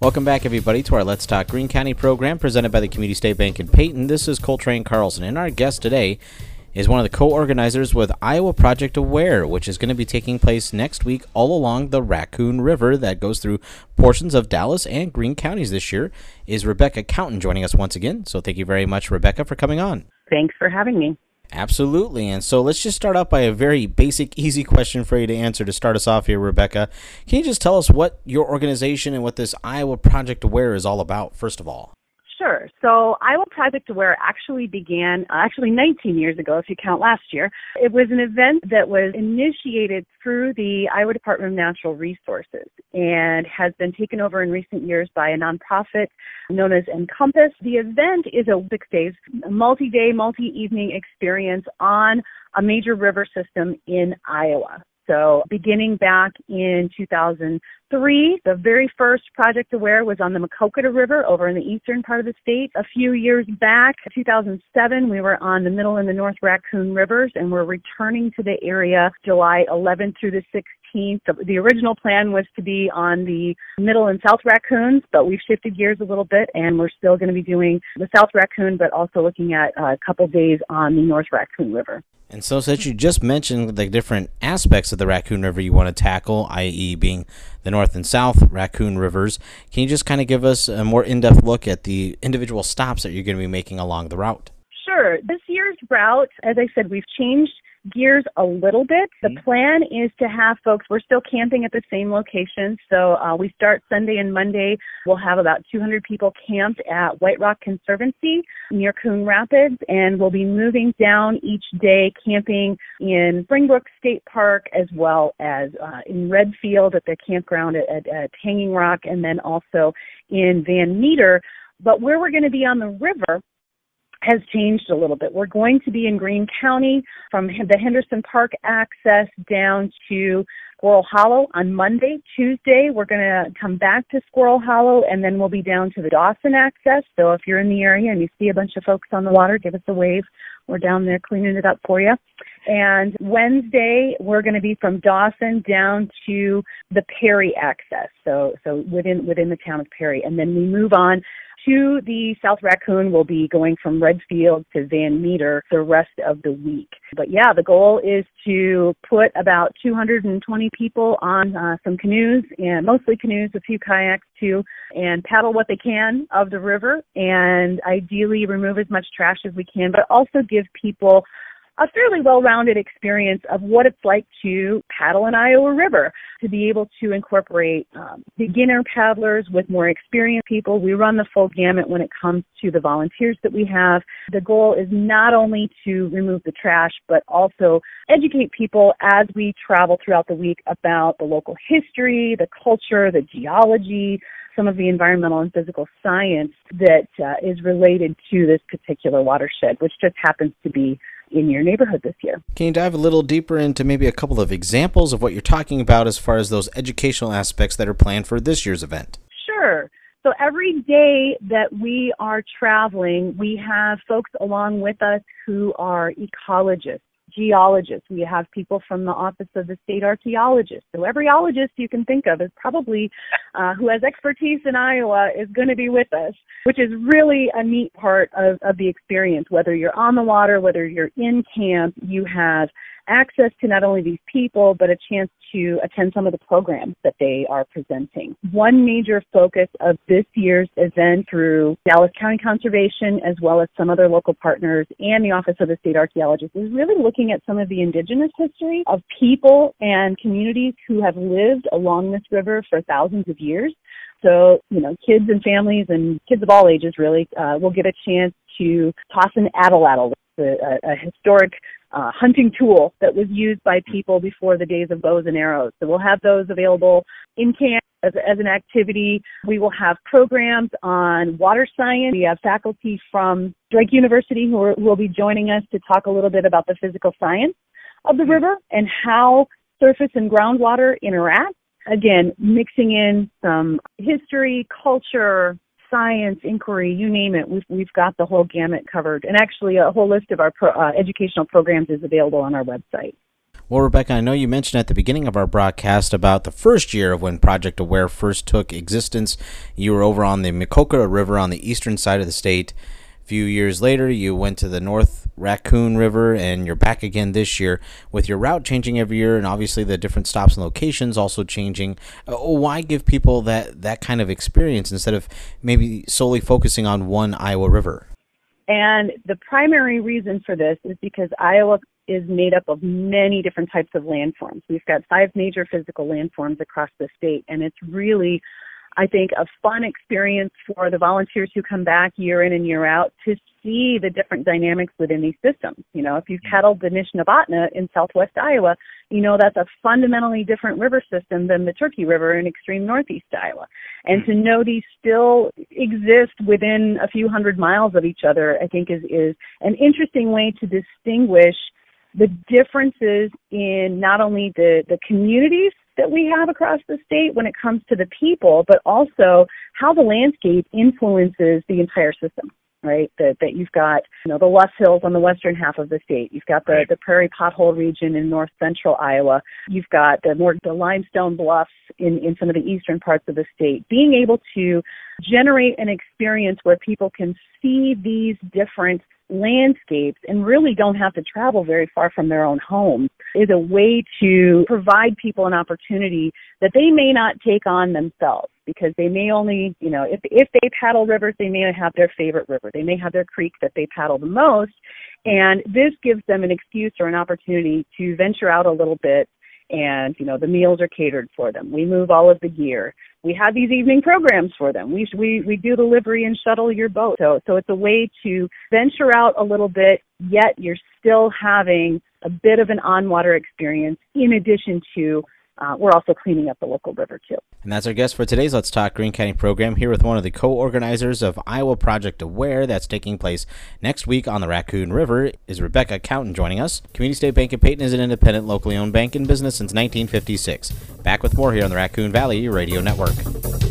Welcome back, everybody, to our Let's Talk Greene County program presented by the Community State Bank in Peyton. This is Coltrane Carlson, and our guest today is one of the co-organizers with Iowa Project Aware, which is going to be taking place next week all along the Raccoon River that goes through portions of Dallas and Greene counties this year. Is Rebecca Countin joining us once again. So thank you very much, Rebecca, for coming on. Thanks for having me. Absolutely. And so let's just start out by a very basic, easy question for you to answer to start us off here, Rebecca. Can you just tell us what your organization and what this Iowa Project Aware is all about, first of all? Sure. So Iowa Project Aware actually began 19 years ago, if you count last year. It was an event that was initiated through the Iowa Department of Natural Resources and has been taken over in recent years by a nonprofit known as Encompass. The event is a 6 days, multi-day, multi-evening experience on a major river system in Iowa. So beginning back in 2003, the very first Project Aware was on the Maquoketa River over in the eastern part of the state. A few years back, 2007, we were on the Middle and the North Raccoon Rivers, and we're returning to the area July 11th through the 16th. The original plan was to be on the Middle and South Raccoons, but we've shifted gears a little bit, and we're still going to be doing the South Raccoon, but also looking at a couple days on the North Raccoon River. And so since you just mentioned the different aspects of the Raccoon River you want to tackle, i.e. being the North and South Raccoon Rivers, can you just kind of give us a more in-depth look at the individual stops that you're going to be making along the route? Sure. This year's route, as I said, we've changed gears a little bit. The plan is to have folks, we're still camping at the same location, so we start Sunday and Monday. We'll have about 200 people camped at White Rock Conservancy near Coon Rapids, and we'll be moving down each day camping in Springbrook State Park as well as in Redfield at the campground at Hanging Rock, and then also in Van Meter. But where we're going to be on the river has changed a little bit. We're going to be in Greene County from the Henderson Park access down to Squirrel Hollow on Monday. Tuesday, we're going to come back to Squirrel Hollow, and then we'll be down to the Dawson access. So if you're in the area and you see a bunch of folks on the water, give us a wave. We're down there cleaning it up for you. And Wednesday, we're going to be from Dawson down to the Perry access, so within the town of Perry. And then we move on to the South Raccoon. We'll be going from Redfield to Van Meter the rest of the week. But yeah, the goal is to put about 220 people on some canoes, and mostly canoes, a few kayaks too, and paddle what they can of the river, and ideally remove as much trash as we can, but also give people a fairly well-rounded experience of what it's like to paddle an Iowa River, to be able to incorporate beginner paddlers with more experienced people. We run the full gamut when it comes to the volunteers that we have. The goal is not only to remove the trash, but also educate people as we travel throughout the week about the local history, the culture, the geology, some of the environmental and physical science that is related to this particular watershed, which just happens to be in your neighborhood this year. Can you dive a little deeper into maybe a couple of examples of what you're talking about as far as those educational aspects that are planned for this year's event? Sure. So every day that we are traveling, we have folks along with us who are ecologists, geologists. We have people from the Office of the State Archaeologist. So every ologist you can think of is probably who has expertise in Iowa is going to be with us, which is really a neat part of the experience. Whether you're on the water, whether you're in camp, you have access to not only these people, but a chance to attend some of the programs that they are presenting. One major focus of this year's event through Dallas County Conservation, as well as some other local partners and the Office of the State Archaeologist, is really looking at some of the indigenous history of people and communities who have lived along this river for thousands of years. So, kids and families and kids of all ages really will get a chance to toss an atlatl, a historic hunting tool that was used by people before the days of bows and arrows. So we'll have those available in camp as an activity. We will have programs on water science. We have faculty from Drake University who will be joining us to talk a little bit about the physical science of the river and how surface and groundwater interact. Again, mixing in some history, culture, science, inquiry, you name it. We've got the whole gamut covered. And actually, a whole list of our educational programs is available on our website. Well, Rebecca, I know you mentioned at the beginning of our broadcast about the first year of when Project Aware first took existence. You were over on the Maquoketa River on the eastern side of the state. A few years later, you went to the North Raccoon River, and you're back again this year with your route changing every year, and obviously the different stops and locations also changing. Why give people that kind of experience instead of maybe solely focusing on one Iowa river? And the primary reason for this is because Iowa is made up of many different types of landforms. We've got 5 major physical landforms across the state, and it's really, I think, a fun experience for the volunteers who come back year in and year out to see the different dynamics within these systems. You know, if you've paddled the Nishnabotna in southwest Iowa, you know that's a fundamentally different river system than the Turkey River in extreme northeast Iowa. And to know these still exist within a few hundred miles of each other, I think is an interesting way to distinguish the differences in not only the communities that we have across the state when it comes to the people, but also how the landscape influences the entire system, right? That you've got, you know, the Luss Hills on the western half of the state. You've got the Prairie Pothole region in north central Iowa. You've got the limestone bluffs in some of the eastern parts of the state. Being able to generate an experience where people can see these different landscapes and really don't have to travel very far from their own home is a way to provide people an opportunity that they may not take on themselves, because they may only, you know, if they paddle rivers, they may have their favorite river. They may have their creek that they paddle the most, and this gives them an excuse or an opportunity to venture out a little bit. And, you know, the meals are catered for them. We move all of the gear. We have these evening programs for them. We do the livery and shuttle your boat. So it's a way to venture out a little bit, yet you're still having a bit of an on-water experience in addition to we're also cleaning up the local river, too. And that's our guest for today's Let's Talk Greene County program, here with one of the co-organizers of Iowa Project Aware that's taking place next week on the Raccoon River is Rebecca Cowton joining us. Community State Bank of Peyton is an independent, locally owned bank in business since 1956. Back with more here on the Raccoon Valley Radio Network.